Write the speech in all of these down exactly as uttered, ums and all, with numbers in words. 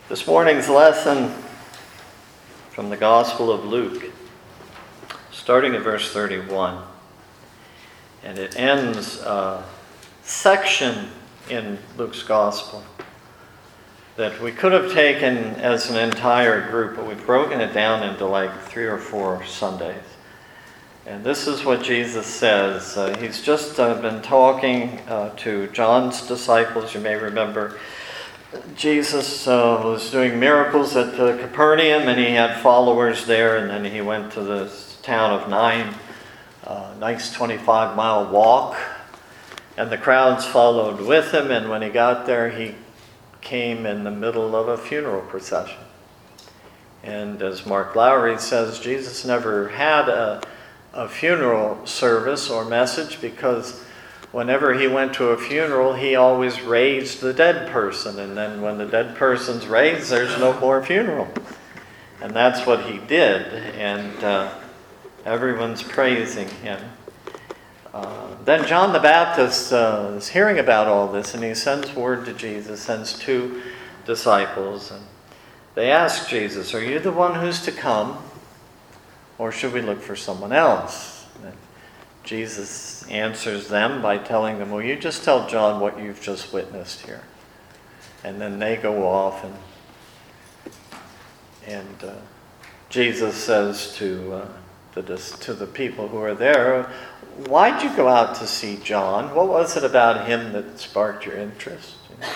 This morning's lesson from the Gospel of Luke, starting at verse thirty-one. And it ends a section in Luke's Gospel that we could have taken as an entire group, but we've broken it down into like three or four Sundays. And this is what Jesus says. Uh, he's just uh, been talking uh, to John's disciples. You may remember Jesus uh, was doing miracles at uh, Capernaum, and he had followers there, and then he went to the town of Nain, uh, nice twenty-five mile walk, and the crowds followed with him, and when he got there, he came in the middle of a funeral procession. And as Mark Lowry says, Jesus never had a, a funeral service or message, because whenever he went to a funeral, he always raised the dead person. And then when the dead person's raised, there's no more funeral. And that's what he did. And uh, everyone's praising him. Uh, then John the Baptist uh, is hearing about all this, and he sends word to Jesus, sends two disciples. And they ask Jesus, "Are you the one who's to come, or should we look for someone else?" And Jesus answers them by telling them, "Well, you just tell John what you've just witnessed here." And then they go off, and and uh, Jesus says to uh, the to the people who are there, "Why'd you go out to see John? What was it about him that sparked your interest?"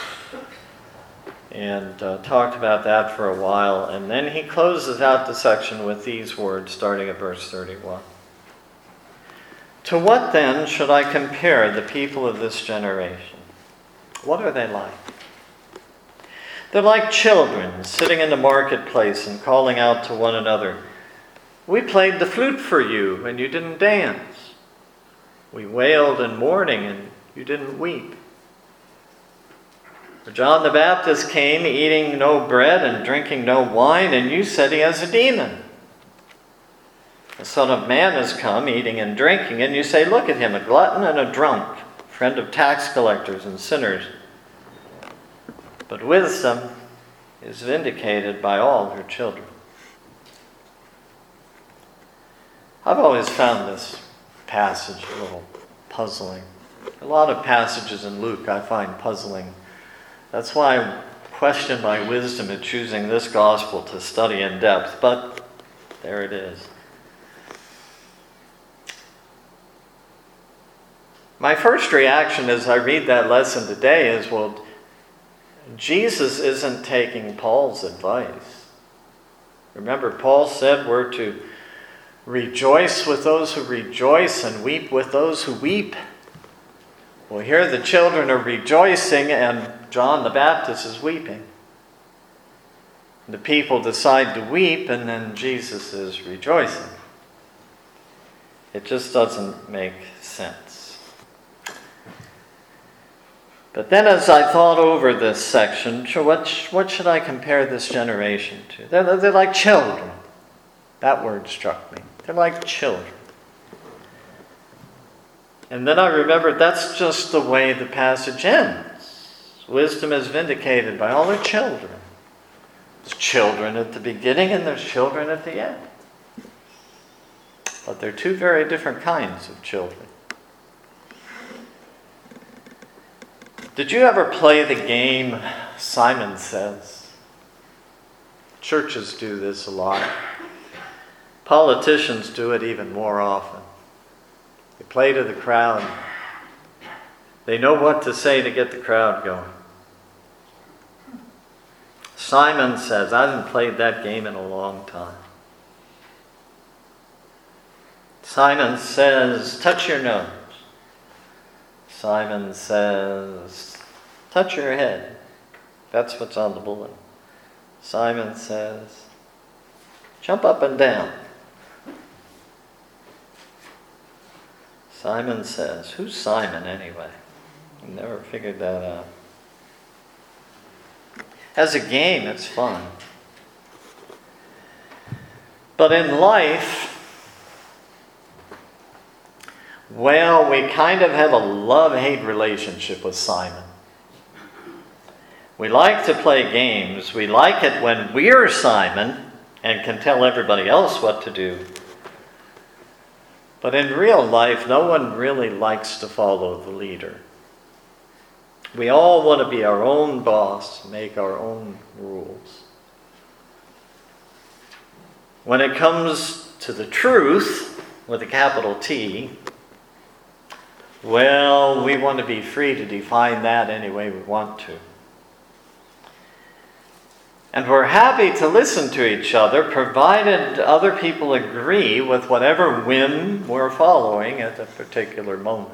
And uh, talked about that for a while, and then he closes out the section with these words, starting at verse thirty-one. "To what then should I compare the people of this generation? What are they like? They're like children sitting in the marketplace and calling out to one another, 'We played the flute for you, and you didn't dance. We wailed in mourning, and you didn't weep. For John the Baptist came eating no bread and drinking no wine, and you said he has a demon. The Son of Man has come eating and drinking, and you say, look at him, a glutton and a drunk, friend of tax collectors and sinners. But wisdom is vindicated by all her children.'" I've always found this passage a little puzzling. A lot of passages in Luke I find puzzling. That's why I question my wisdom in choosing this gospel to study in depth, but there it is. My first reaction as I read that lesson today is, well, Jesus isn't taking Paul's advice. Remember, Paul said we're to rejoice with those who rejoice and weep with those who weep. Well, here the children are rejoicing and John the Baptist is weeping. The people decide to weep, and then Jesus is rejoicing. It just doesn't make sense. But then as I thought over this section, what, what should I compare this generation to? They're, they're like children. That word struck me. They're like children. And then I remembered that's just the way the passage ends. Wisdom is vindicated by all her children. There's children at the beginning and there's children at the end. But they're two very different kinds of children. Did you ever play the game Simon Says? Churches do this a lot. Politicians do it even more often. They play to the crowd. They know what to say to get the crowd going. Simon Says, I haven't played that game in a long time. Simon Says, touch your nose. Simon Says, touch your head. That's what's on the bulletin. Simon Says, jump up and down. Simon Says, who's Simon anyway? I never figured that out. As a game, it's fun. But in life, well, we kind of have a love-hate relationship with Simon. We like to play games. We like it when we're Simon and can tell everybody else what to do. But in real life, no one really likes to follow the leader. We all want to be our own boss, make our own rules. When it comes to the truth, with a capital T, well, we want to be free to define that any way we want to. And we're happy to listen to each other, provided other people agree with whatever whim we're following at a particular moment.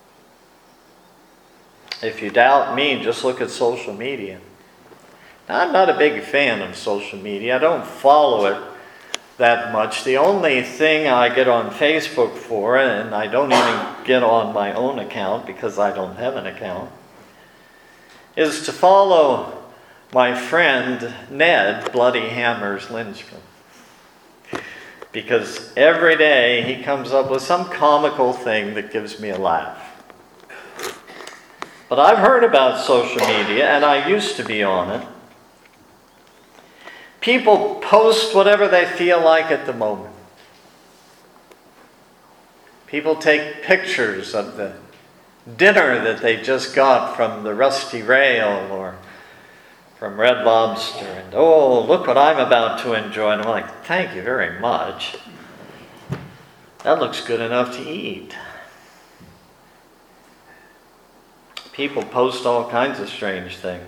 If you doubt me, just look at social media. Now, I'm not a big fan of social media. I don't follow it that much. The only thing I get on Facebook for, and I don't even get on my own account because I don't have an account, is to follow my friend Ned Bloody Hammers Lindstrom. Because every day he comes up with some comical thing that gives me a laugh. But I've heard about social media, and I used to be on it. People post whatever they feel like at the moment. People take pictures of the dinner that they just got from the Rusty Rail or from Red Lobster. And, oh, look what I'm about to enjoy. And I'm like, thank you very much. That looks good enough to eat. People post all kinds of strange things.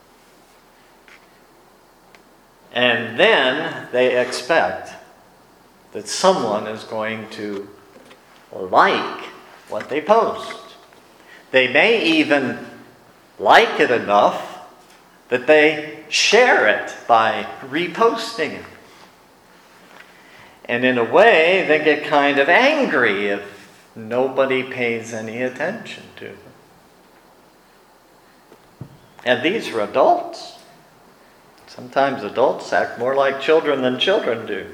And then they expect that someone is going to like what they post. They may even like it enough that they share it by reposting it. And in a way, they get kind of angry if nobody pays any attention to them. And these are adults. Sometimes adults act more like children than children do.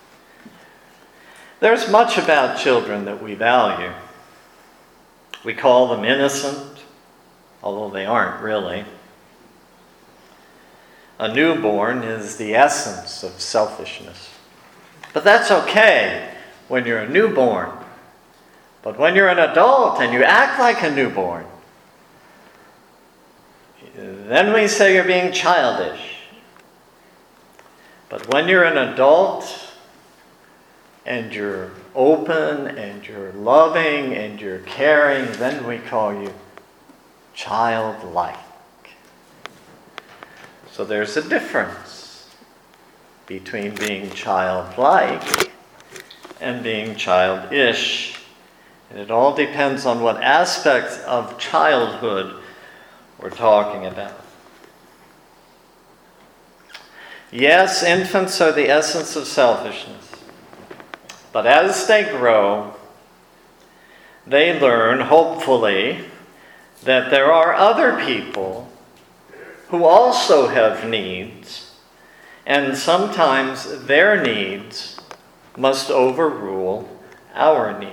There's much about children that we value. We call them innocent, although they aren't really. A newborn is the essence of selfishness. But that's okay when you're a newborn. But when you're an adult and you act like a newborn, then we say you're being childish. But when you're an adult and you're open and you're loving and you're caring, then we call you childlike. So there's a difference between being childlike and being childish. And it all depends on what aspect of childhood we're talking about. Yes, infants are the essence of selfishness. But as they grow, they learn, hopefully, that there are other people who also have needs, and sometimes their needs must overrule our needs.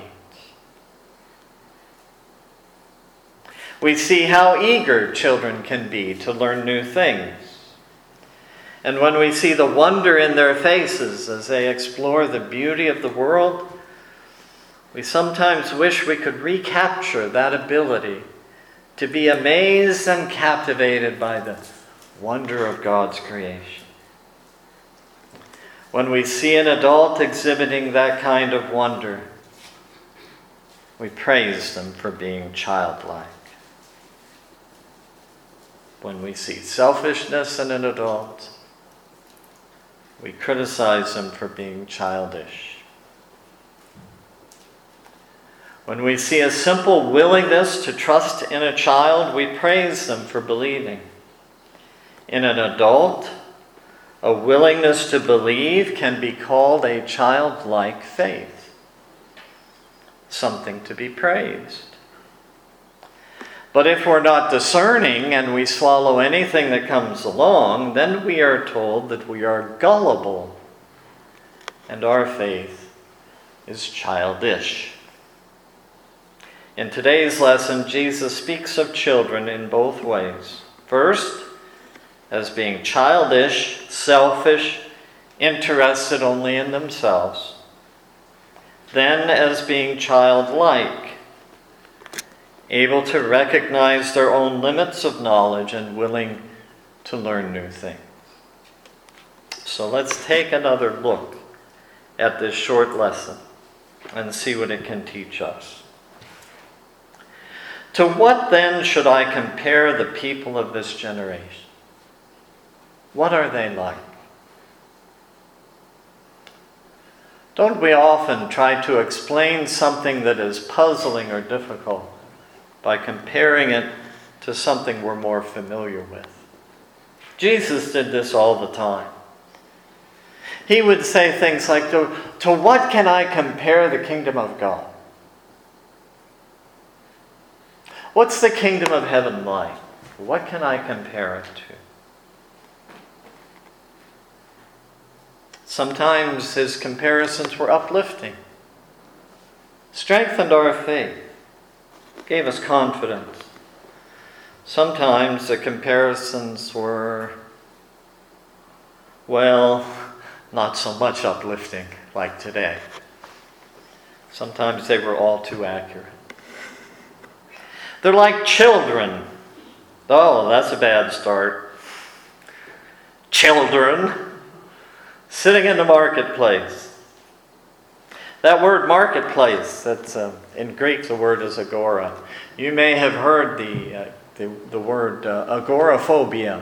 We see how eager children can be to learn new things. And when we see the wonder in their faces as they explore the beauty of the world, we sometimes wish we could recapture that ability to be amazed and captivated by the wonder of God's creation. When we see an adult exhibiting that kind of wonder, we praise them for being childlike. When we see selfishness in an adult, we criticize them for being childish. When we see a simple willingness to trust in a child, we praise them for believing. In an adult, a willingness to believe can be called a childlike faith, something to be praised. But if we're not discerning and we swallow anything that comes along, then we are told that we are gullible and our faith is childish. In today's lesson, Jesus speaks of children in both ways. First, as being childish, selfish, interested only in themselves, then as being childlike, able to recognize their own limits of knowledge and willing to learn new things. So let's take another look at this short lesson and see what it can teach us. To what then should I compare the people of this generation? What are they like? Don't we often try to explain something that is puzzling or difficult by comparing it to something we're more familiar with? Jesus did this all the time. He would say things like, to, to what can I compare the kingdom of God? What's the kingdom of heaven like? What can I compare it to? Sometimes his comparisons were uplifting, strengthened our faith, gave us confidence. Sometimes the comparisons were, well, not so much uplifting like today. Sometimes they were all too accurate. They're like children. Oh, that's a bad start. Children sitting in the marketplace. That word marketplace, that's uh, in Greek the word is agora. You may have heard the uh, the, the word uh, agoraphobia.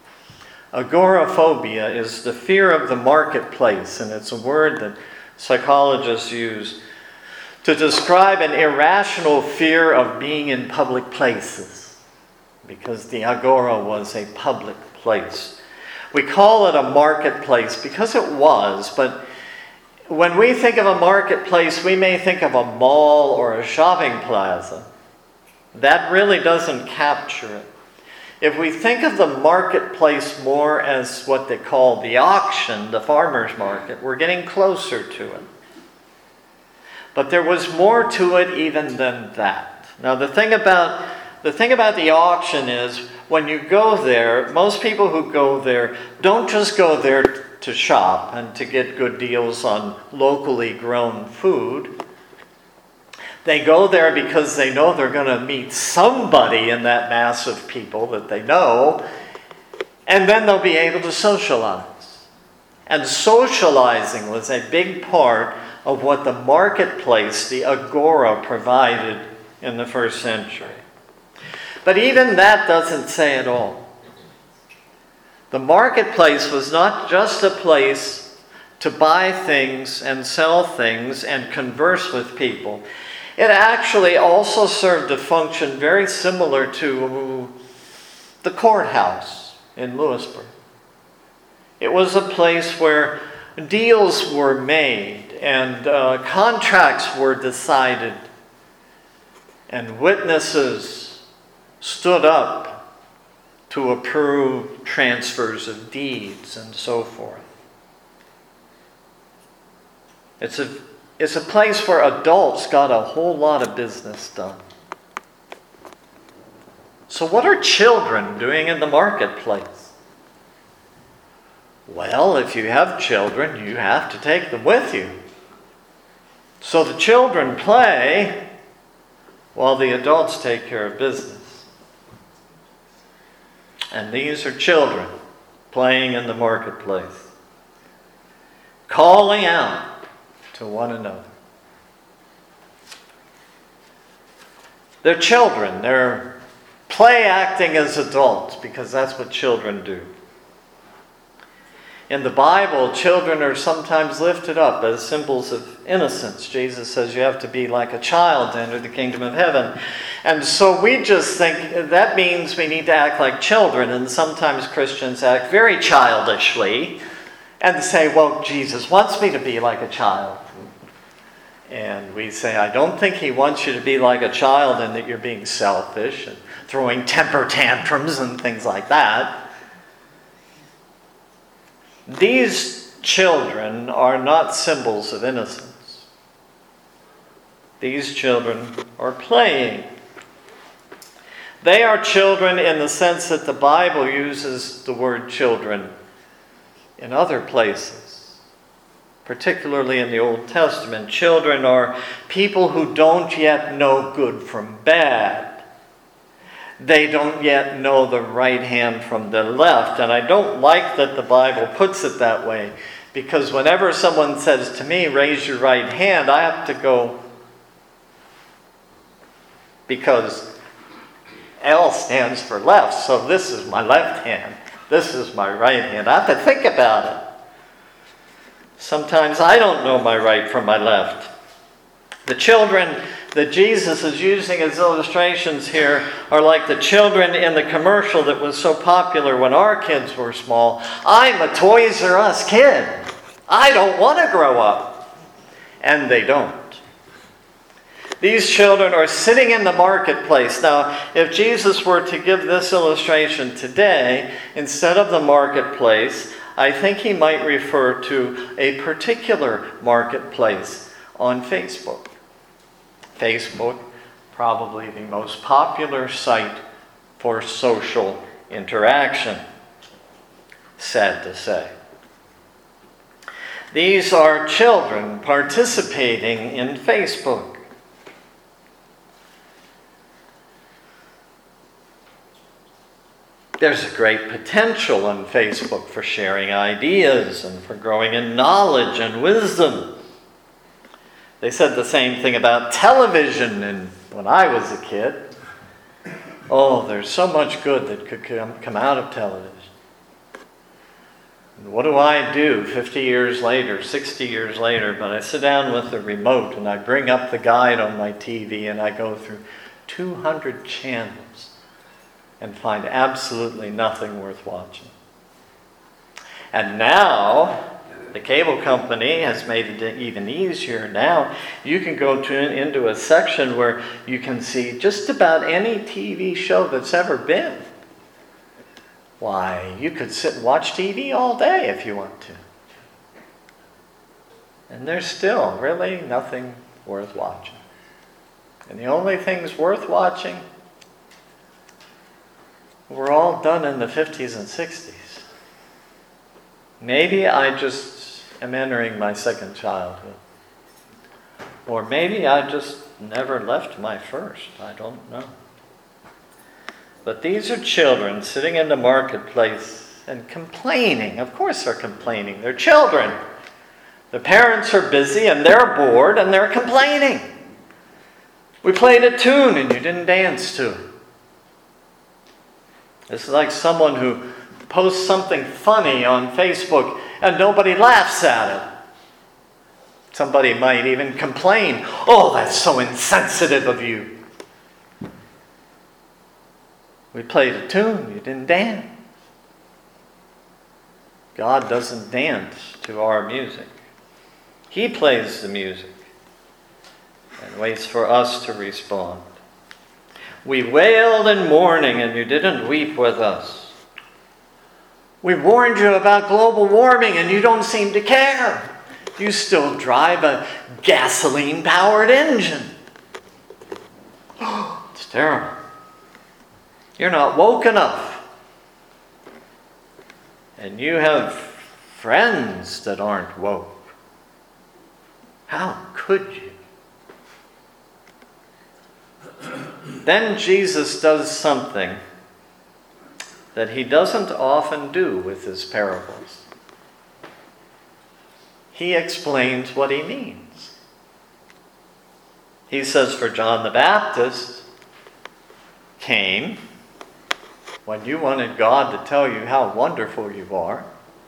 Agoraphobia is the fear of the marketplace, and it's a word that psychologists use to describe an irrational fear of being in public places, because the agora was a public place. We call it a marketplace because it was, but when we think of a marketplace, we may think of a mall or a shopping plaza. That really doesn't capture it. If we think of the marketplace more as what they call the auction, the farmer's market, we're getting closer to it. But there was more to it even than that. Now the thing about the thing about the auction is when you go there, most people who go there don't just go there to shop and to get good deals on locally grown food. They go there because they know they're going to meet somebody in that mass of people that they know, and then they'll be able to socialize. And socializing was a big part of what the marketplace, the agora, provided in the first century. But even that doesn't say it all. The marketplace was not just a place to buy things and sell things and converse with people. It actually also served a function very similar to the courthouse in Lewisburg. It was a place where deals were made and uh, contracts were decided and witnesses stood up to approve transfers of deeds and so forth. It's a It's a place where adults got a whole lot of business done. So what are children doing in the marketplace? Well, if you have children, you have to take them with you. So the children play while the adults take care of business. And these are children playing in the marketplace, calling out to one another. They're children. They're play acting as adults because that's what children do. In the Bible, children are sometimes lifted up as symbols of innocence. Jesus says you have to be like a child to enter the kingdom of heaven. And so we just think that means we need to act like children, and sometimes Christians act very childishly and say, well, Jesus wants me to be like a child. And we say, I don't think he wants you to be like a child and that you're being selfish and throwing temper tantrums and things like that. These children are not symbols of innocence. These children are playing. They are children in the sense that the Bible uses the word children in other places, particularly in the Old Testament. Children are people who don't yet know good from bad. They don't yet know the right hand from the left. And I don't like that the Bible puts it that way, because whenever someone says to me, raise your right hand, I have to go, because L stands for left, so this is my left hand. This is my right hand. I have to think about it. Sometimes I don't know my right from my left. The children that Jesus is using as illustrations here are like the children in the commercial that was so popular when our kids were small. I'm a Toys R Us kid. I don't want to grow up. And they don't. These children are sitting in the marketplace. Now, if Jesus were to give this illustration today, instead of the marketplace, I think he might refer to a particular marketplace on Facebook. Facebook, probably the most popular site for social interaction, sad to say. These are children participating in Facebook. There's a great potential on Facebook for sharing ideas and for growing in knowledge and wisdom. They said the same thing about television and when I was a kid. Oh, there's so much good that could come, come out of television. And what do I do fifty years later, sixty years later? But I sit down with the remote and I bring up the guide on my T V and I go through two hundred channels and find absolutely nothing worth watching. And now, the cable company has made it even easier. Now, you can go to into a section where you can see just about any T V show that's ever been. Why, you could sit and watch T V all day if you want to. And there's still really nothing worth watching. And the only things worth watching were all done in the fifties and sixties. Maybe I just am entering my second childhood. Or maybe I just never left my first. I don't know. But these are children sitting in the marketplace and complaining. Of course they're complaining. They're children. The parents are busy and they're bored and they're complaining. We played a tune and you didn't dance to it. It's like someone who posts something funny on Facebook and nobody laughs at it. Somebody might even complain, "Oh, that's so insensitive of you." We played a tune, you didn't dance. God doesn't dance to our music. He plays the music and waits for us to respond. We wailed in mourning and you didn't weep with us. We warned you about global warming and you don't seem to care. You still drive a gasoline-powered engine. It's terrible. You're not woke enough. And you have friends that aren't woke. How could you? Then Jesus does something that he doesn't often do with his parables. He explains what he means. He says, for John the Baptist came when you wanted God to tell you how wonderful you are.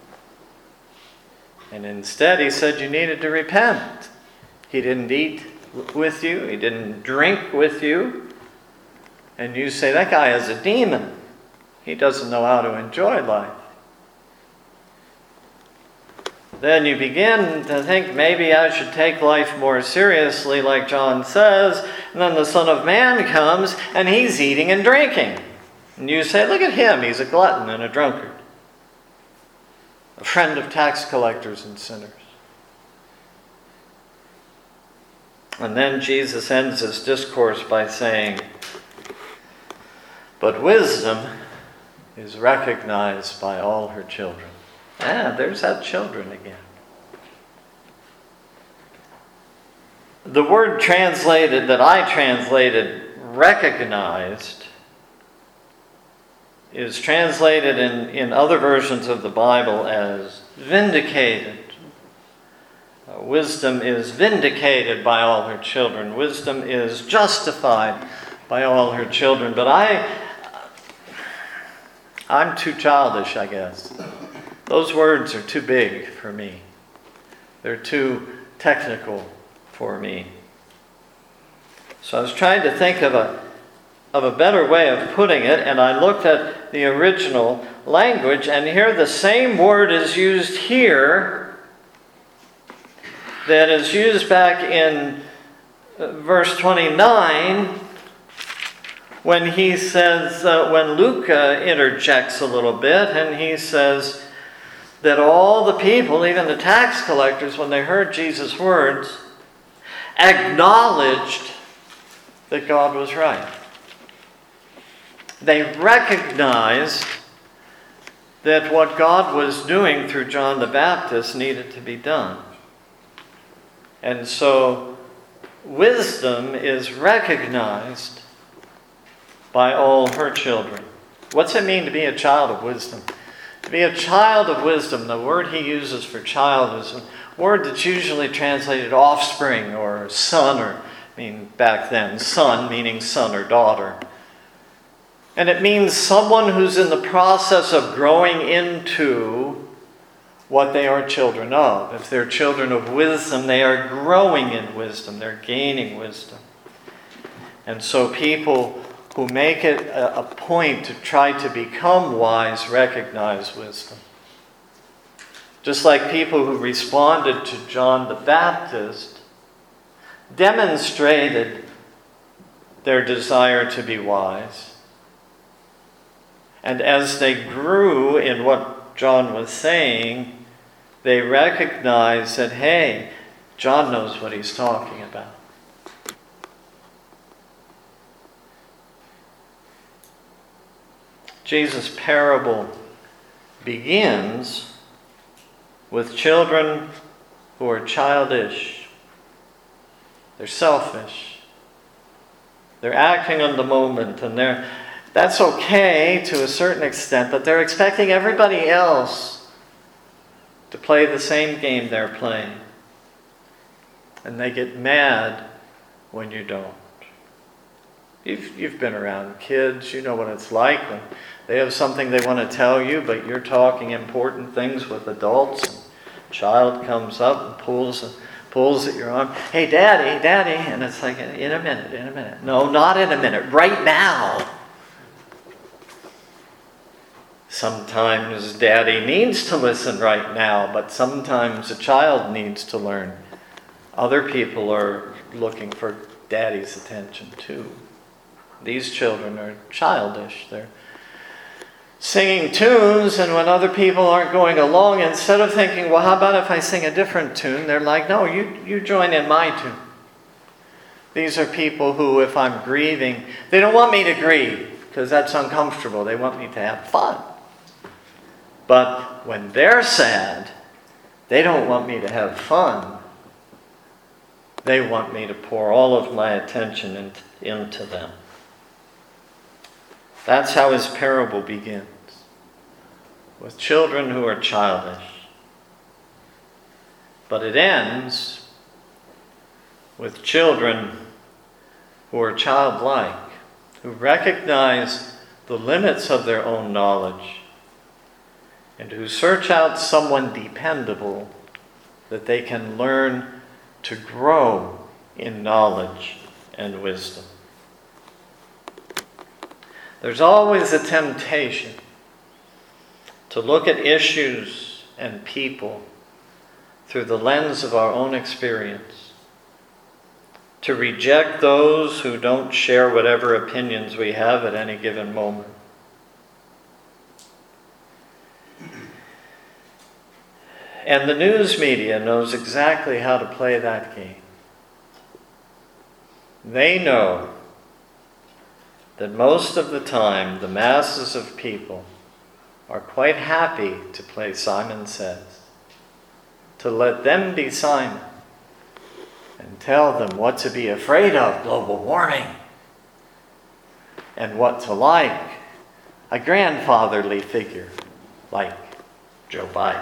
And instead he said you needed to repent. He didn't eat with you. He didn't drink with you. And you say, that guy is a demon. He doesn't know how to enjoy life. Then you begin to think maybe I should take life more seriously, like John says. And then the Son of Man comes and he's eating and drinking. And you say, look at him. He's a glutton and a drunkard. A friend of tax collectors and sinners. And then Jesus ends his discourse by saying, But wisdom is recognized by all her children. Ah, there's that children again. The word translated, that I translated, recognized, is translated in, in other versions of the Bible as vindicated. Uh, wisdom is vindicated by all her children. Wisdom is justified by all her children. But I, I'm too childish, I guess. Those words are too big for me. They're too technical for me. So I was trying to think of a of a better way of putting it, and I looked at the original language, and here the same word is used here that is used back in verse twenty-nine when he says, uh, when Luke uh, interjects a little bit, and he says that all the people, even the tax collectors, when they heard Jesus' words, acknowledged that God was right. They recognized that what God was doing through John the Baptist needed to be done. And so wisdom is recognized by all her children. What's it mean to be a child of wisdom? To be a child of wisdom, the word he uses for child is a word that's usually translated offspring or son, or I mean back then, son meaning son or daughter. And it means someone who's in the process of growing into what they are children of. If they're children of wisdom, they are growing in wisdom. They're gaining wisdom. And so people who make it a point to try to become wise recognize wisdom. Just like people who responded to John the Baptist demonstrated their desire to be wise. And as they grew in what John was saying, they recognized that, hey, John knows what he's talking about. Jesus' parable begins with children who are childish. They're selfish. They're acting on the moment, and they're that's okay to a certain extent, but they're expecting everybody else to play the same game they're playing. And they get mad when you don't. You've, you've been around kids, you know what it's like when they have something they want to tell you, but you're talking important things with adults, and a child comes up and pulls pulls at your arm. Hey, Daddy, Daddy. And it's like, in a minute, in a minute. No, not in a minute. Right now. Sometimes Daddy needs to listen right now, but sometimes a child needs to learn. Other people are looking for Daddy's attention too. These children are childish. They're singing tunes, and when other people aren't going along, instead of thinking, well, how about if I sing a different tune? They're like, no, you, you join in my tune. These are people who, if I'm grieving, they don't want me to grieve because that's uncomfortable. They want me to have fun. But when they're sad, they don't want me to have fun. They want me to pour all of my attention in, into them. That's how his parable begins, with children who are childish. But it ends with children who are childlike, who recognize the limits of their own knowledge, and who search out someone dependable that they can learn to grow in knowledge and wisdom. There's always a temptation to look at issues and people through the lens of our own experience, to reject those who don't share whatever opinions we have at any given moment. And the news media knows exactly how to play that game. They know that most of the time the masses of people are quite happy to play Simon Says, to let them be Simon and tell them what to be afraid of, global warming, and what to like, a grandfatherly figure like Joe Biden.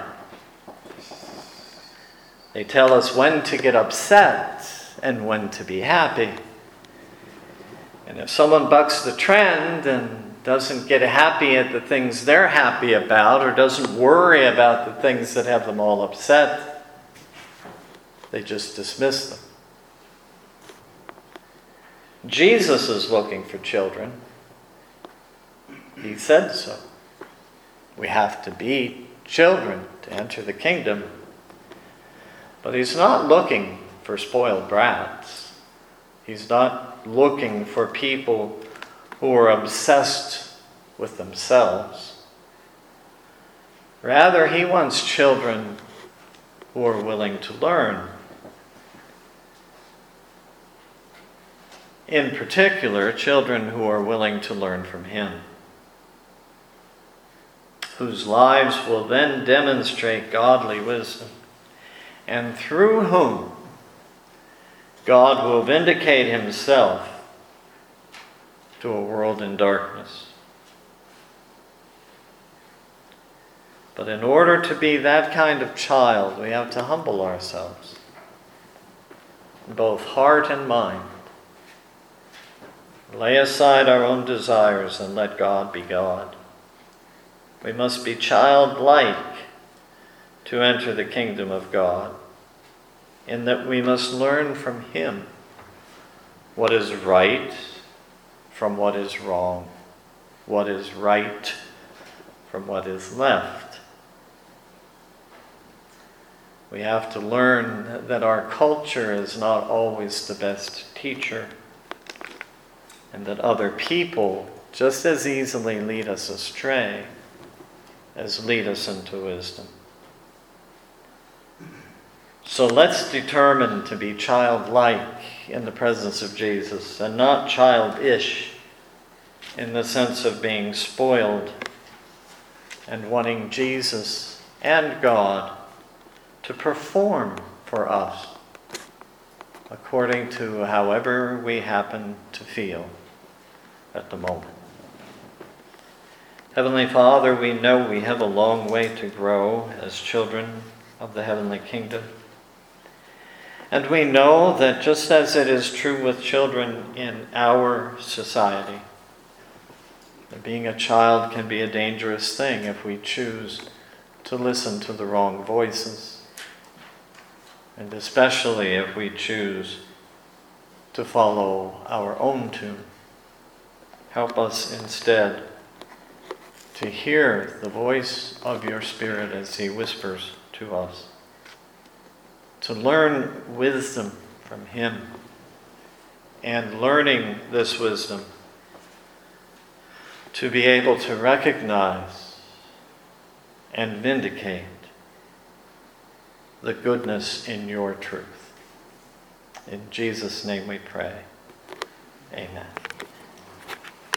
They tell us when to get upset and when to be happy. And if someone bucks the trend and doesn't get happy at the things they're happy about, or doesn't worry about the things that have them all upset, they just dismiss them. Jesus is looking for children. He said so. We have to be children to enter the kingdom. But he's not looking for spoiled brats. He's not looking for people who are obsessed with themselves. Rather, he wants children who are willing to learn. In particular, children who are willing to learn from him, whose lives will then demonstrate godly wisdom, and through whom God will vindicate himself to a world in darkness. But in order to be that kind of child, we have to humble ourselves, both heart and mind. Lay aside our own desires and let God be God. We must be childlike to enter the kingdom of God, in that we must learn from him what is right from what is wrong, what is right from what is left. We have to learn that our culture is not always the best teacher, and that other people just as easily lead us astray as lead us into wisdom. So let's determine to be childlike in the presence of Jesus, and not childish in the sense of being spoiled and wanting Jesus and God to perform for us according to however we happen to feel at the moment. Heavenly Father, we know we have a long way to grow as children of the heavenly kingdom. And we know that just as it is true with children in our society, that being a child can be a dangerous thing if we choose to listen to the wrong voices, and especially if we choose to follow our own tune. Help us instead to hear the voice of your Spirit as he whispers to us, to learn wisdom from him, and learning this wisdom, to be able to recognize and vindicate the goodness in your truth. In Jesus' name we pray. Amen.